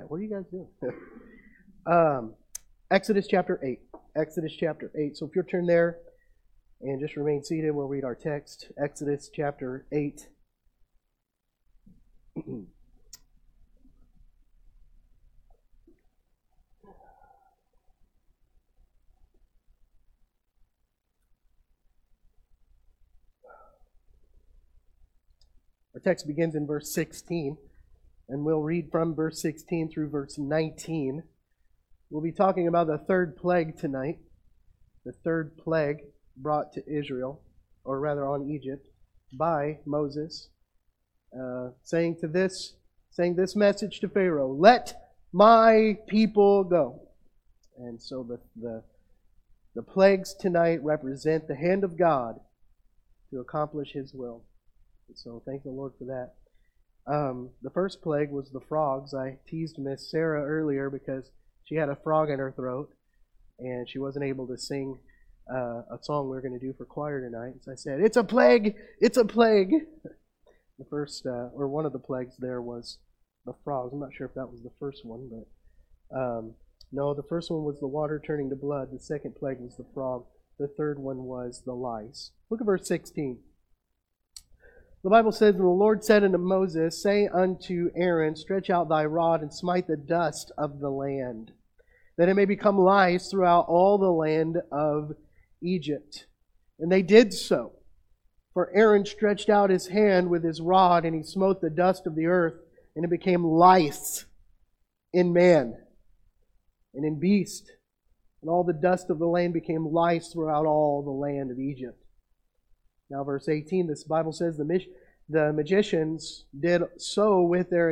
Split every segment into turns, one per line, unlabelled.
What are you guys doing? Exodus chapter 8. Exodus chapter 8. So if you'll turn there and just remain seated, we'll read our text. Exodus chapter 8. Our text begins in verse 16, and we'll read from verse 16 through verse 19. We'll be talking about the third plague tonight, the third plague brought to Israel, or rather on Egypt, by Moses, saying this message to Pharaoh, "Let my people go." And so the plagues tonight represent the hand of God to accomplish His will. So thank the Lord for that. The first plague was the frogs. I teased Miss Sarah earlier because she had a frog in her throat and she wasn't able to sing a song we're going to do for choir tonight. So I said, "It's a plague! It's a plague!" The first, or one of the plagues there was the frogs. I'm not sure if that was the first one, but no, the first one was the water turning to blood. The second plague was the frog. The third one was the lice. Look at verse 16. The Bible says, "And the Lord said unto Moses, Say unto Aaron, Stretch out thy rod, and smite the dust of the land, that it may become lice throughout all the land of Egypt. And they did so. For Aaron stretched out his hand with his rod, and he smote the dust of the earth, and it became lice in man and in beast. And all the dust of the land became lice throughout all the land of Egypt." Now, verse 18, this Bible says the magicians did so with their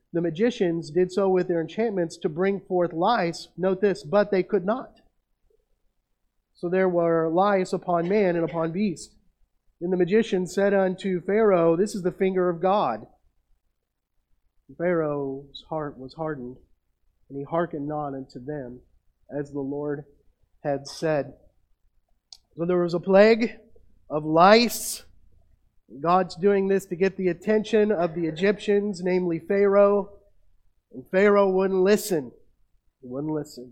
enchantments to bring forth lice. Note this, but they could not. So there were lice upon man and upon beast. Then the magician said unto Pharaoh, "This is the finger of God." And Pharaoh's heart was hardened, and he hearkened not unto them, as the Lord had said. So there was a plague of lice. God's doing this to get the attention of the Egyptians, namely Pharaoh. And Pharaoh wouldn't listen. He wouldn't listen.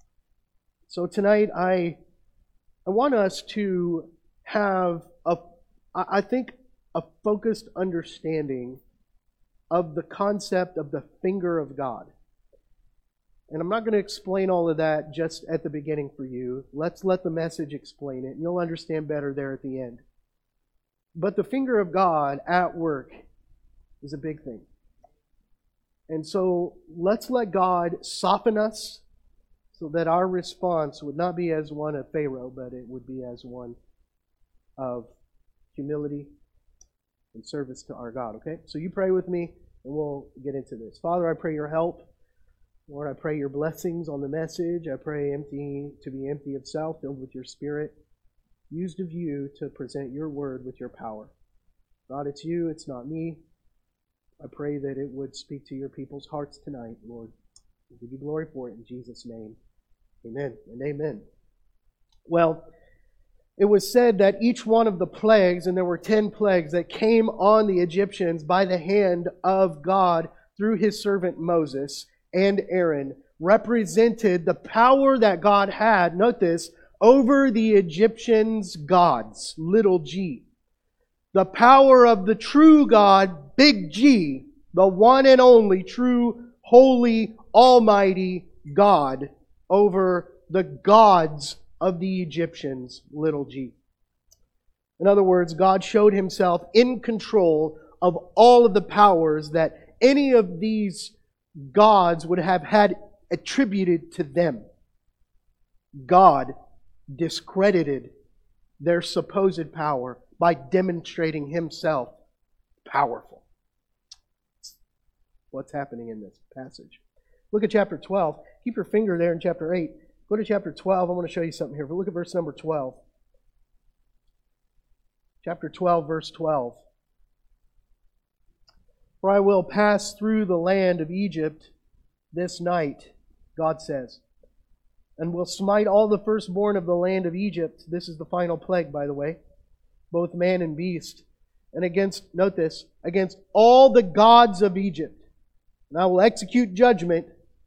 So tonight I want us to have a focused understanding of the concept of the finger of God. And I'm not going to explain all of that just at the beginning for you. Let's let the message explain it, and you'll understand better there at the end. But the finger of God at work is a big thing. And so let's let God soften us so that our response would not be as one of Pharaoh, but it would be as one of humility and service to our God. Okay? So you pray with me, and we'll get into this. Father, I pray your help. Lord, I pray your blessings on the message. I pray to be empty of self, filled with your Spirit, used of you to present your word with your power. God, it's you, it's not me. I pray that it would speak to your people's hearts tonight, Lord. We give you glory for it in Jesus' name. Amen and amen. Well, it was said that each one of the plagues, and there were 10 plagues that came on the Egyptians by the hand of God through his servant Moses and Aaron, represented the power that God had, note this, over the Egyptians' gods, little g. The power of the true God, big G, the one and only true, holy, almighty God over the gods of the Egyptians, little g. In other words, God showed himself in control of all of the powers that any of these gods would have had attributed to them. God discredited their supposed power by demonstrating himself powerful. What's happening in this passage? Look at chapter 12. Keep your finger there in chapter 8. Go to chapter 12. I want to show you something here. But look at verse number 12. Chapter 12, verse 12. "For I will pass through the land of Egypt this night," God says, "and will smite all the firstborn of the land of Egypt." This is the final plague, by the way. "Both man and beast. And against," note this, "against all the gods of Egypt. And I will execute judgment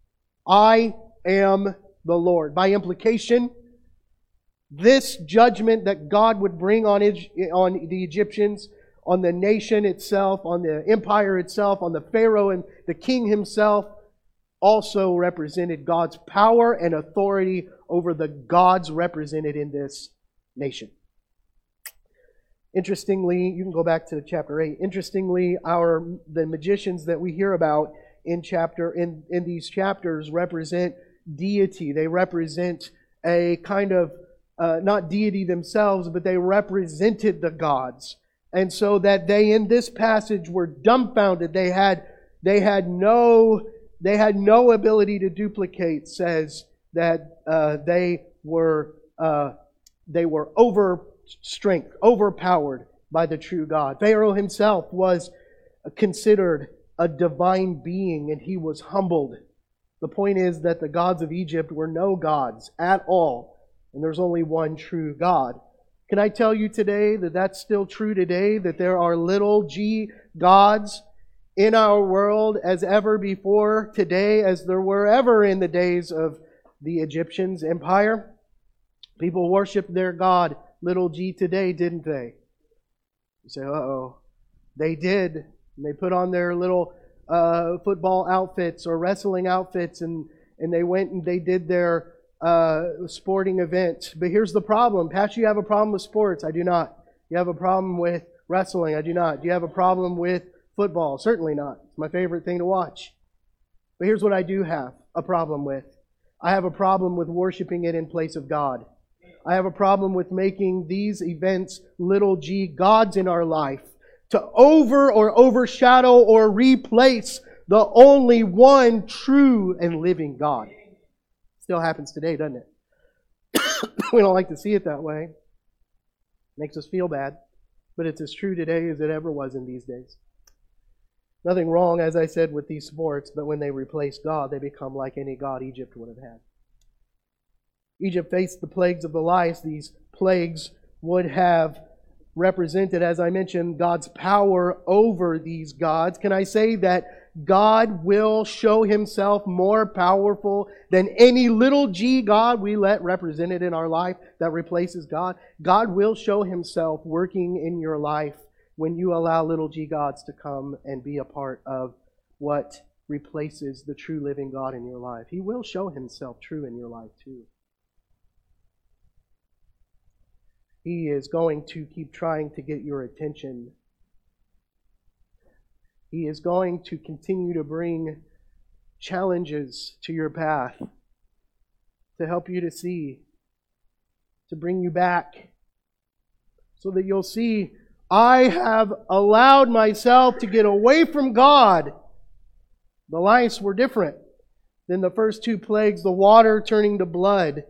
I am the Lord. By implication, this judgment that God would bring on the Egyptians, on the nation itself, on the empire itself, on the Pharaoh and the king himself, also represented God's power and authority over the gods represented in this nation. Interestingly, you can go back to chapter 8. Interestingly, the magicians that we hear about in these chapters represent deity. They represent a kind of not deity themselves, but they represented the gods. And so that they in this passage were dumbfounded. They had no ability to duplicate, says that they were overpowered by the true God. Pharaoh himself was considered a divine being, and he was humbled. The point is that the gods of Egypt were no gods at all, and there's only one true God. Can I tell you today that that's still true today, that there are little g gods in our world as ever before today, as there were ever in the days of the Egyptians' empire? People worshiped their god, little g, today, didn't they? You say, uh-oh. They did. And they put on their little football outfits or wrestling outfits, and they went and they did their sporting event. But here's the problem. Pastor, you have a problem with sports? I do not. You have a problem with wrestling? I do not. Do you have a problem with football? Certainly not. It's my favorite thing to watch. But here's what I do have a problem with. I have a problem with worshiping it in place of God. I have a problem with making these events little g gods in our life to overshadow or replace the only one true and living God. Still happens today, doesn't it? We don't like to see it that way. Makes us feel bad. But it's as true today as it ever was in these days. Nothing wrong, as I said, with these sports, but when they replace God, they become like any god Egypt would have had. Egypt faced the plagues of the lice. These plagues would have represented, as I mentioned, God's power over these gods. Can I say that God will show Himself more powerful than any little g god we let represented in our life that replaces God? God will show Himself working in your life when you allow little g gods to come and be a part of what replaces the true living God in your life. He will show Himself true in your life too. He is going to keep trying to get your attention. He is going to continue to bring challenges to your path to help you to see, to bring you back, so that you'll see, I have allowed myself to get away from God. The lice were different than the first two plagues, the water turning to blood.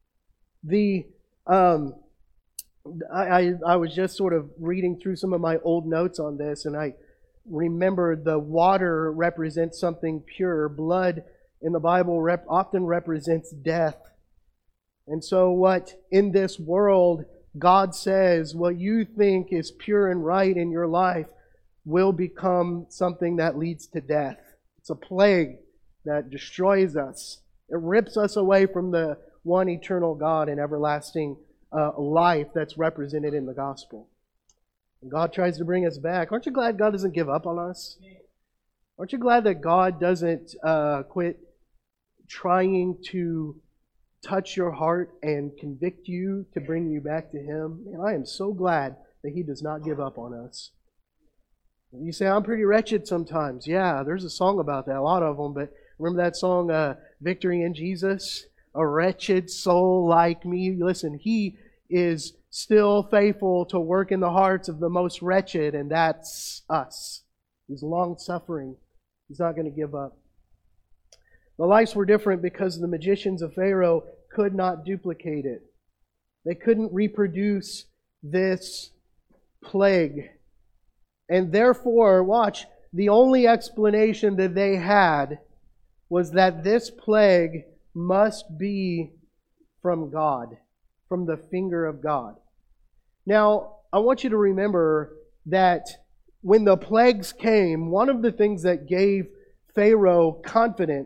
I was just sort of reading through some of my old notes on this, and I remember the water represents something pure. Blood in the Bible often represents death. And so what in this world God says, what you think is pure and right in your life will become something that leads to death. It's a plague that destroys us. It rips us away from the one eternal God and everlasting life that's represented in the gospel. And God tries to bring us back. Aren't you glad God doesn't give up on us? Aren't you glad that God doesn't quit trying to touch your heart and convict you to bring you back to Him? Man, I am so glad that He does not give up on us. You say, I'm pretty wretched sometimes. Yeah, there's a song about that, a lot of them, but remember that song, Victory in Jesus? A wretched soul like me. Listen, He is still faithful to work in the hearts of the most wretched, and that's us. He's long-suffering. He's not going to give up. The lice were different because the magicians of Pharaoh could not duplicate it. They couldn't reproduce this plague. And therefore, watch, the only explanation that they had was that this plague must be from God, from the finger of God. Now, I want you to remember that when the plagues came, one of the things that gave Pharaoh confidence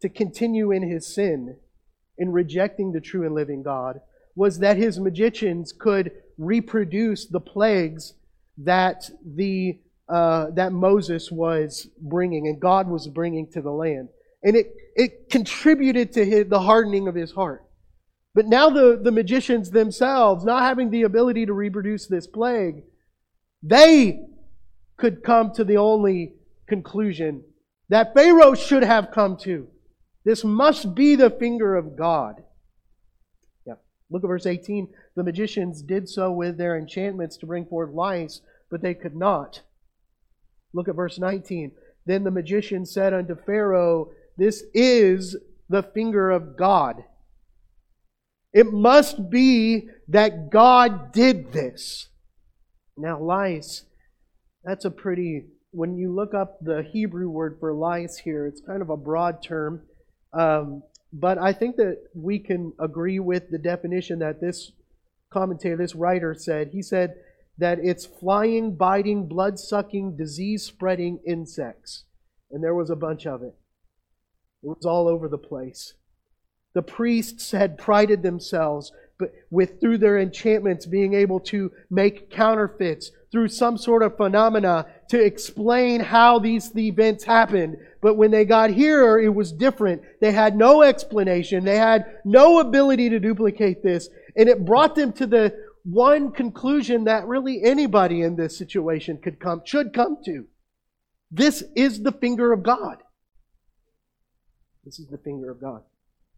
to continue in his sin, in rejecting the true and living God, was that his magicians could reproduce the plagues that that Moses was bringing and God was bringing to the land. And it contributed to the hardening of his heart. But now the magicians themselves, not having the ability to reproduce this plague, they could come to the only conclusion that Pharaoh should have come to. This must be the finger of God. Yeah. Look at verse 18. The magicians did so with their enchantments to bring forth lice, but they could not. Look at verse 19. Then the magician said unto Pharaoh, this is the finger of God. It must be that God did this. Now, lice, that's a pretty... When you look up the Hebrew word for lice here, it's kind of a broad term. But I think that we can agree with the definition that this commentator, this writer said. He said that it's flying, biting, blood-sucking, disease-spreading insects. And there was a bunch of it. It was all over the place. The priests had prided themselves through their enchantments being able to make counterfeits through some sort of phenomena to explain how these events happened. But when they got here, it was different. They had no explanation. They had no ability to duplicate this. And it brought them to the one conclusion that really anybody in this situation should come to. This is the finger of God. This is the finger of God.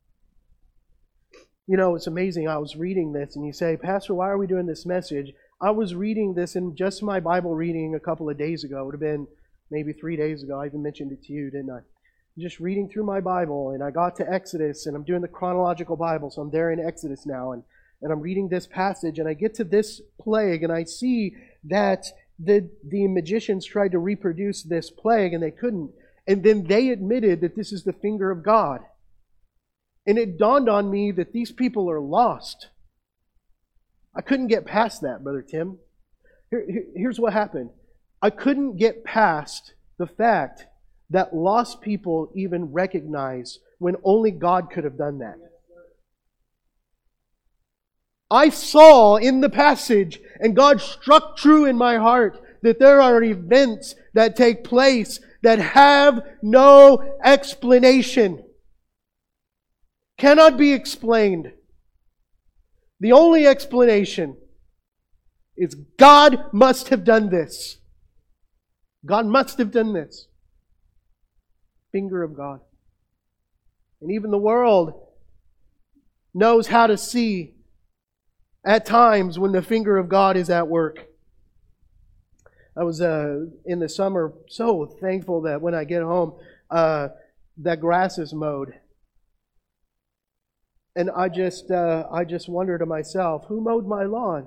You know, it's amazing. I was reading this and you say, Pastor, why are we doing this message? I was reading this in just my Bible reading a couple of days ago. It would have been maybe 3 days ago. I even mentioned it to you, didn't I? Just reading through my Bible, and I got to Exodus, and I'm doing the chronological Bible, so I'm there in Exodus now, and I'm reading this passage, and I get to this plague, and I see that the magicians tried to reproduce this plague, and they couldn't. And then they admitted that this is the finger of God. And it dawned on me that these people are lost. I couldn't get past that, Brother Tim. Here's what happened. I couldn't get past the fact that lost people even recognize when only God could have done that. I saw in the passage, and God struck true in my heart, that there are events that take place that have no explanation. Cannot be explained. The only explanation is God must have done this. God must have done this. Finger of God. And even the world knows how to see at times when the finger of God is at work. I was in the summer so thankful that when I get home, that grass is mowed. And I just wonder to myself, who mowed my lawn?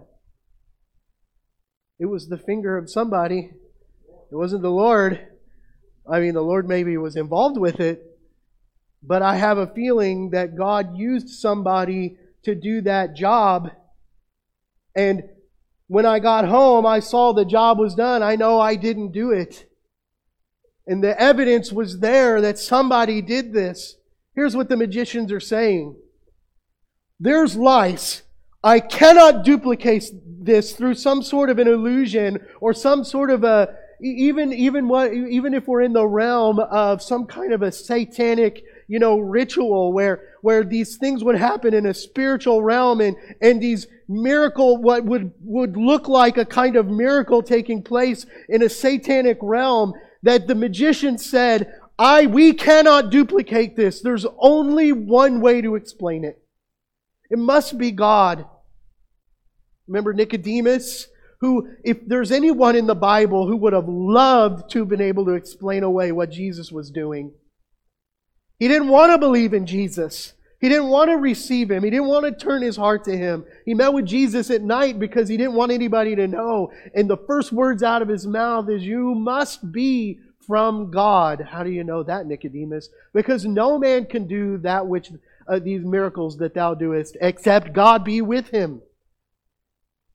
It was the finger of somebody. It wasn't the Lord. I mean, the Lord maybe was involved with it, but I have a feeling that God used somebody to do that job. And when I got home, I saw the job was done. I know I didn't do it. And the evidence was there that somebody did this. Here's what the magicians are saying. There's lice. I cannot duplicate this through some sort of an illusion or some sort of a, even if we're in the realm of some kind of a satanic, ritual where these things would happen in a spiritual realm and these miracle, what would look like a kind of miracle taking place in a satanic realm, that the magician said, we cannot duplicate this. There's only one way to explain it. It must be God. Remember Nicodemus, who, if there's anyone in the Bible who would have loved to have been able to explain away what Jesus was doing. He didn't want to believe in Jesus. He didn't want to receive Him. He didn't want to turn his heart to Him. He met with Jesus at night because he didn't want anybody to know. And the first words out of his mouth is, "You must be from God." How do you know that, Nicodemus? Because no man can do that which these miracles that thou doest, except God be with him.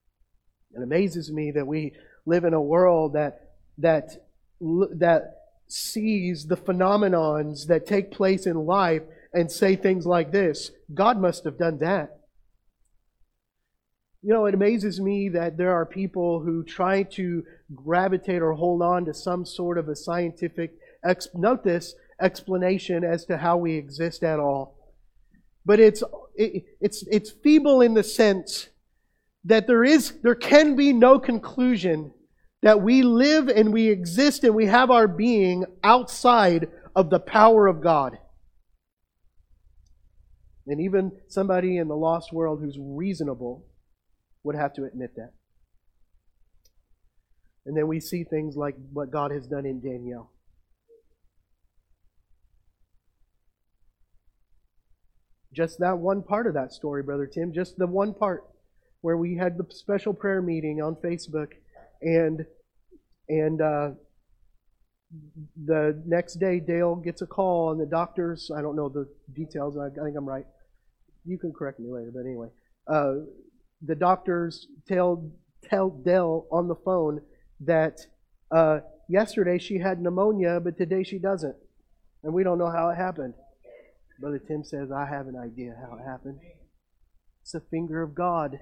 It amazes me that we live in a world that sees the phenomenons that take place in life and say things like this, God must have done that. You know, it amazes me that there are people who try to gravitate or hold on to some sort of a scientific, note this, explanation as to how we exist at all. But it's feeble in the sense that there can be no conclusion that we live and we exist and we have our being outside of the power of God. And even somebody in the lost world who's reasonable would have to admit that. And then we see things like what God has done in Daniel. Just that one part of that story, Brother Tim, just the one part where we had the special prayer meeting on Facebook, and the next day Dale gets a call, and the doctors, I don't know the details, I think I'm right. You can correct me later, but anyway. The doctors tell Dale on the phone that yesterday she had pneumonia, but today she doesn't. And we don't know how it happened. Brother Tim says, I have an idea how it happened. It's the finger of God.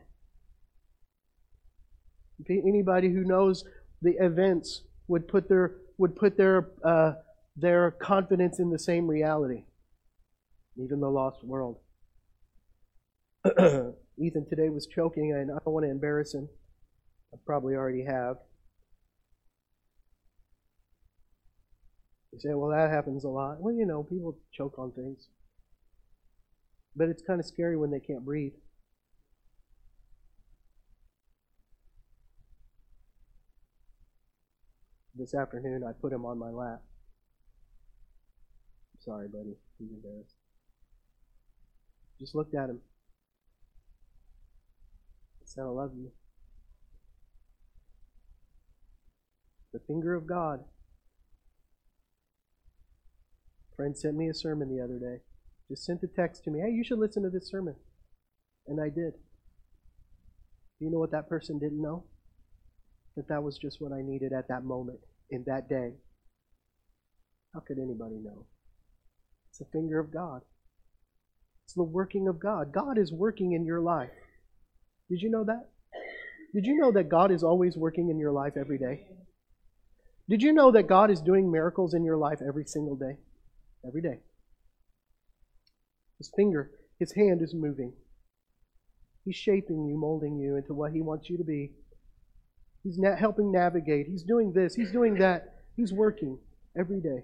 Anybody who knows the events would put their confidence in the same reality. Even the lost world. Ethan today was choking, and I don't want to embarrass him. I probably already have. You say, well, that happens a lot. Well, you know, people choke on things. But it's kind of scary when they can't breathe. This afternoon, I put him on my lap. Sorry, buddy. He's embarrassed. Just looked at him. I said, I love you. The finger of God. A friend sent me a sermon the other day. Just sent a text to me, hey, you should listen to this sermon. And I did. Do you know what that person didn't know? That was just what I needed at that moment, in that day. How could anybody know? It's the finger of God. It's the working of God. God is working in your life. Did you know that? Did you know that God is always working in your life every day? Did you know that God is doing miracles in your life every single day? Every day. His finger, His hand is moving. He's shaping you, molding you into what He wants you to be. He's helping navigate. He's doing this. He's doing that. He's working every day.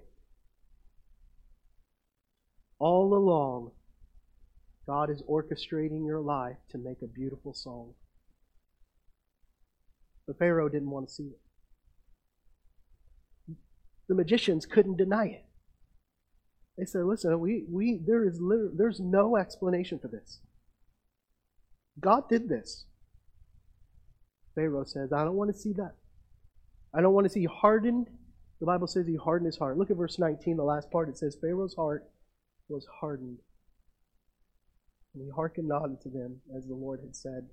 All along, God is orchestrating your life to make a beautiful song. But Pharaoh didn't want to see it. The magicians couldn't deny it. They said, listen, there's no explanation for this. God did this. Pharaoh says, I don't want to see that. I don't want to see hardened. The Bible says he hardened his heart. Look at verse 19, the last part. It says, Pharaoh's heart was hardened. And he hearkened not unto them, as the Lord had said.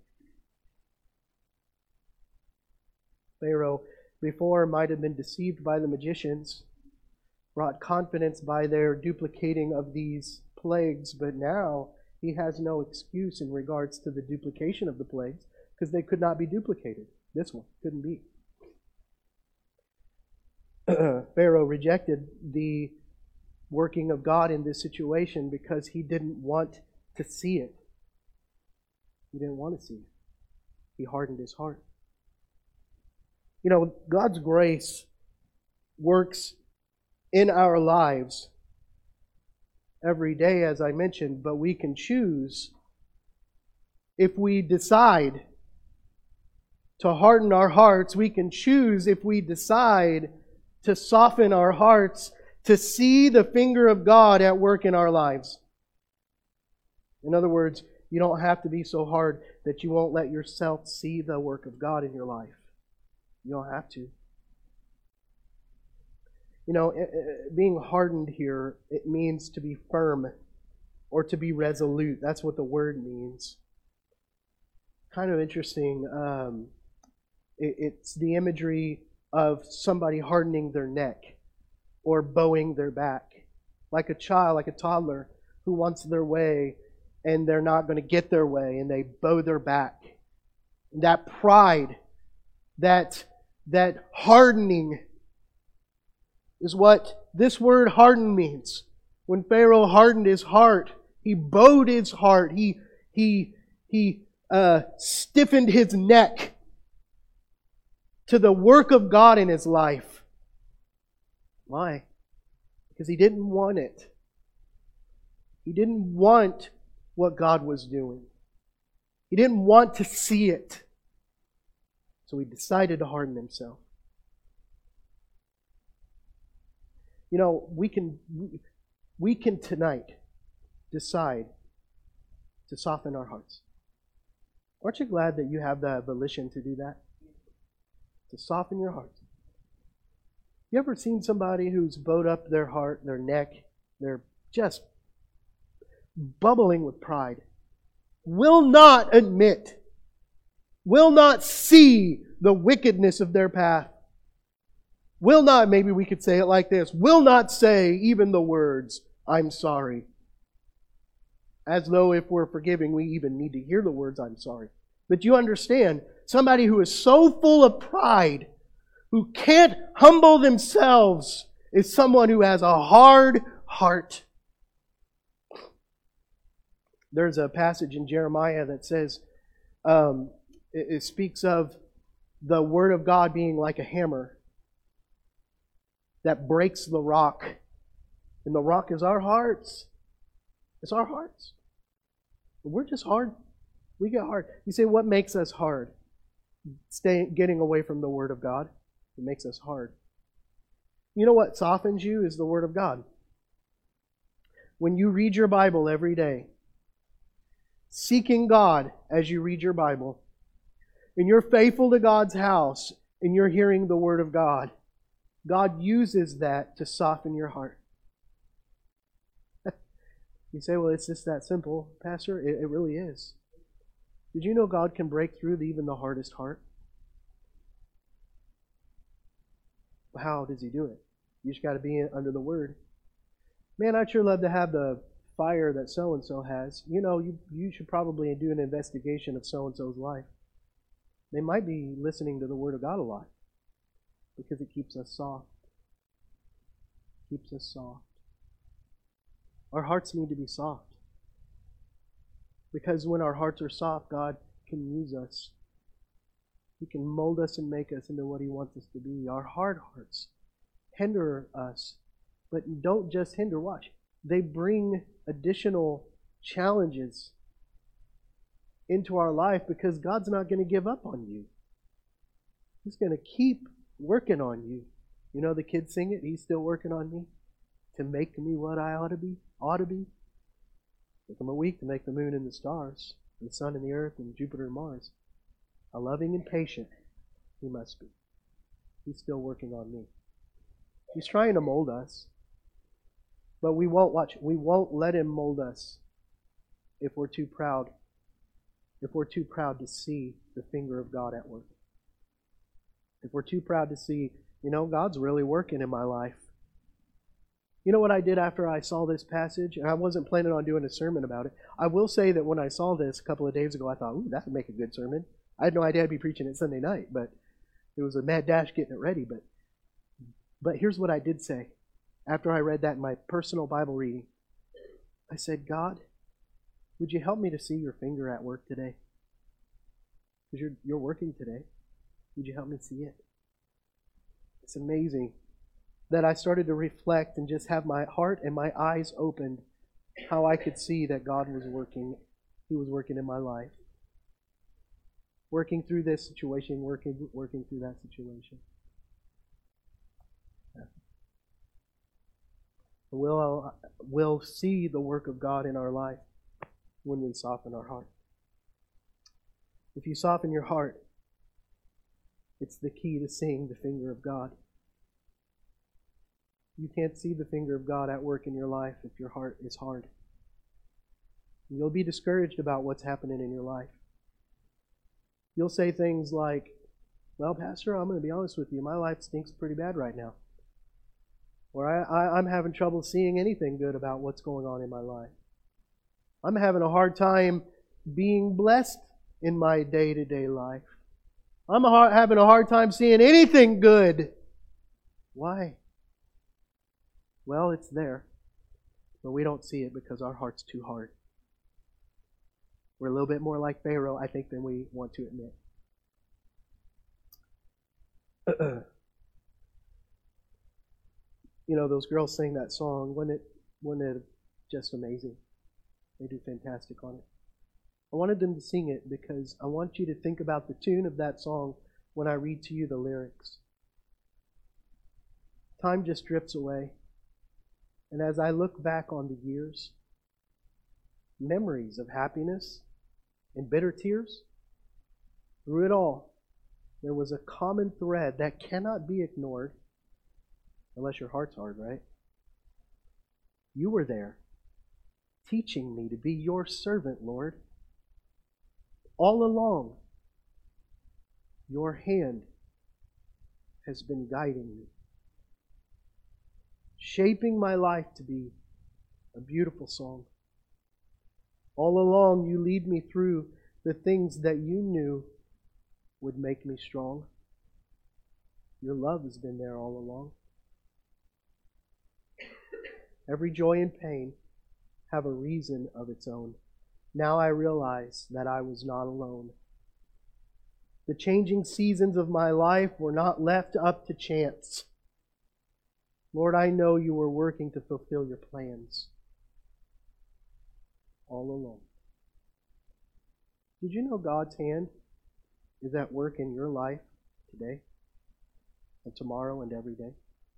Pharaoh, before, might have been deceived by the magicians, brought confidence by their duplicating of these plagues, but now he has no excuse in regards to the duplication of the plagues, because they could not be duplicated. This one couldn't be. Pharaoh rejected the working of God in this situation because he didn't want to see it. He didn't want to see it. He hardened his heart. You know, God's grace works in our lives every day, as I mentioned, but we can choose if we decide to harden our hearts. We can choose if we decide to soften our hearts to see the finger of God at work in our lives. In other words, you don't have to be so hard that you won't let yourself see the work of God in your life. You don't have to. You know, being hardened here, it means to be firm or to be resolute. That's what the word means. Kind of interesting. It's the imagery of somebody hardening their neck. or bowing their back. Like a child, like a toddler who wants their way and they're not going to get their way and they bow their back. That pride, that hardening is what this word harden means. When Pharaoh hardened his heart, he bowed his heart. He stiffened his neck to the work of God in his life. Why? Because he didn't want it. He didn't want what God was doing. He didn't want to see it. So he decided to harden himself. You know, we can tonight decide to soften our hearts. Aren't you glad that you have the volition to do that? To soften your heart. You ever seen somebody who's bowed up their heart, their neck, they're just bubbling with pride, will not admit, will not see the wickedness of their path, will not, maybe we could say it like this, will not say even the words, "I'm sorry." As though if we're forgiving, we even need to hear the words, "I'm sorry." But you understand, somebody who is so full of pride, who can't humble themselves, is someone who has a hard heart. There's a passage in Jeremiah that says, it speaks of the Word of God being like a hammer that breaks the rock. And the rock is our hearts. It's our hearts. We're just hard. We get hard. You say, what makes us hard? Getting away from the Word of God. It makes us hard. You know what softens you is the Word of God. When you read your Bible every day, seeking God as you read your Bible, and you're faithful to God's house, and you're hearing the Word of God, God uses that to soften your heart. You say, well, it's just that simple. Pastor, it really is. Did you know God can break through even the hardest heart? How does He do it? You just got to be under the Word. Man, I'd sure love to have the fire that so-and-so has. You know, you should probably do an investigation of so-and-so's life. They might be listening to the Word of God a lot because it keeps us soft. Keeps us soft. Our hearts need to be soft. Because when our hearts are soft, God can use us. He can mold us and make us into what He wants us to be. Our hard hearts hinder us. But don't just hinder, watch. They bring additional challenges into our life because God's not going to give up on you. He's going to keep working on you. You know the kids sing it, He's still working on me to make me what I ought to be. Took Him a week to make the moon and the stars, and the sun and the earth, and Jupiter and Mars. How loving and patient He must be. He's still working on me. He's trying to mold us. But we won't let Him mold us if we're too proud. If we're too proud to see the finger of God at work. If we're too proud to see, God's really working in my life. You know what I did after I saw this passage? And I wasn't planning on doing a sermon about it. I will say that when I saw this a couple of days ago, I thought, ooh, that would make a good sermon. I had no idea I'd be preaching it Sunday night, but it was a mad dash getting it ready. But here's what I did say. After I read that in my personal Bible reading, I said, God, would you help me to see your finger at work today? Because you're working today. Would you help me see it? It's amazing that I started to reflect and just have my heart and my eyes opened how I could see that God was working. He was working in my life. Working through this situation, working through that situation. We'll see the work of God in our life when we soften our heart. If you soften your heart, it's the key to seeing the finger of God. You can't see the finger of God at work in your life if your heart is hard. You'll be discouraged about what's happening in your life. You'll say things like, well, Pastor, I'm going to be honest with you. My life stinks pretty bad right now. Or I'm having trouble seeing anything good about what's going on in my life. I'm having a hard time being blessed in my day-to-day life. I'm having a hard time seeing anything good. Why? Well, it's there, but we don't see it because our heart's too hard. We're a little bit more like Pharaoh, I think, than we want to admit. You know, those girls sing that song. Wasn't it just amazing? They do fantastic on it. I wanted them to sing it because I want you to think about the tune of that song when I read to you the lyrics. Time just drifts away. And as I look back on the years, memories of happiness and bitter tears, through it all, there was a common thread that cannot be ignored unless your heart's hard, right? You were there, teaching me to be your servant, Lord. All along, your hand has been guiding me, shaping my life to be a beautiful song. All along, you lead me through the things that you knew would make me strong. Your love has been there all along. Every joy and pain have a reason of its own. Now I realize that I was not alone. The changing seasons of my life were not left up to chance. Lord, I know you were working to fulfill your plans all along. Did you know God's hand is at work in your life today and tomorrow and every day?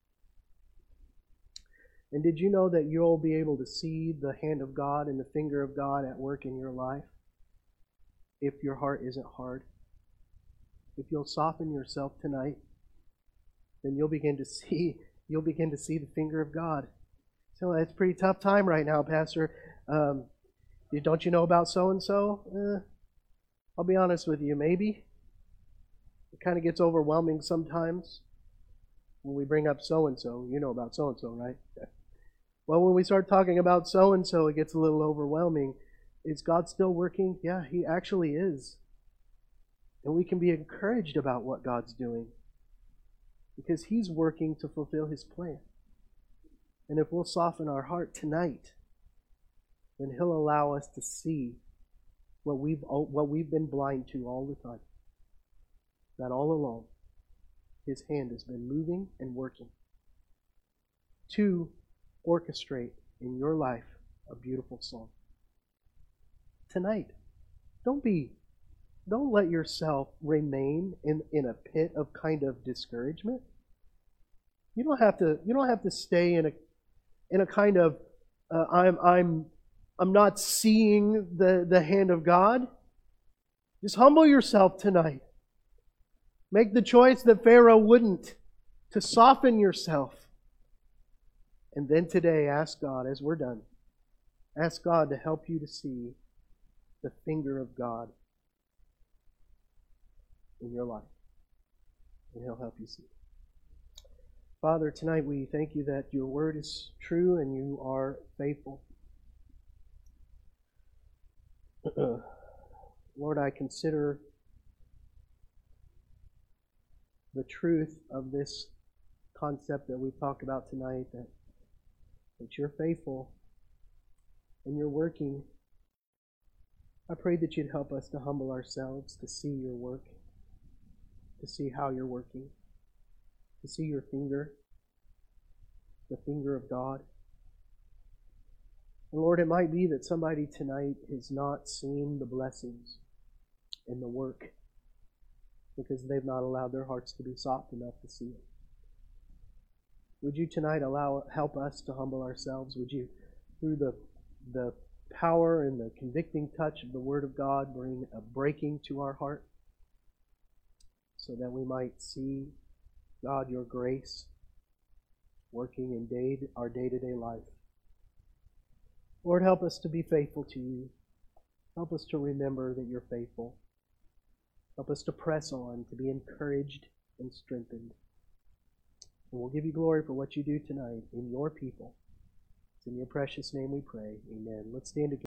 And did you know that you'll be able to see the hand of God and the finger of God at work in your life if your heart isn't hard? If you'll soften yourself tonight, then you'll begin to see the finger of God. So it's a pretty tough time right now, Pastor. Don't you know about so-and-so? I'll be honest with you, maybe. It kind of gets overwhelming sometimes when we bring up so-and-so. You know about so-and-so, right? Well, when we start talking about so-and-so, it gets a little overwhelming. Is God still working? Yeah, He actually is. And we can be encouraged about what God's doing because He's working to fulfill His plan. And if we'll soften our heart tonight, then He'll allow us to see what we've been blind to all the time. That all along, His hand has been moving and working to orchestrate in your life a beautiful song. Tonight, don't let yourself remain in a pit of kind of discouragement. You don't have to stay in a kind of I'm not seeing the hand of God. Just humble yourself tonight. Make the choice that Pharaoh wouldn't, to soften yourself. And then today, ask God, as we're done, ask God to help you to see the finger of God in your life. And He'll help you see. Father, tonight we thank you that your word is true and you are faithful. Lord, I consider the truth of this concept that we've talked about tonight, that you're faithful and you're working. I pray that you'd help us to humble ourselves to see your work, to see how you're working, to see your finger, the finger of God. And Lord, it might be that somebody tonight has not seen the blessings in the work because they've not allowed their hearts to be soft enough to see it. Would you tonight help us to humble ourselves? Would you, through the power and the convicting touch of the Word of God, bring a breaking to our heart so that we might see, God, your grace working in our day-to-day life. Lord, help us to be faithful to you. Help us to remember that you're faithful. Help us to press on, to be encouraged and strengthened. And we'll give you glory for what you do tonight in your people. It's in your precious name we pray. Amen. Let's stand together.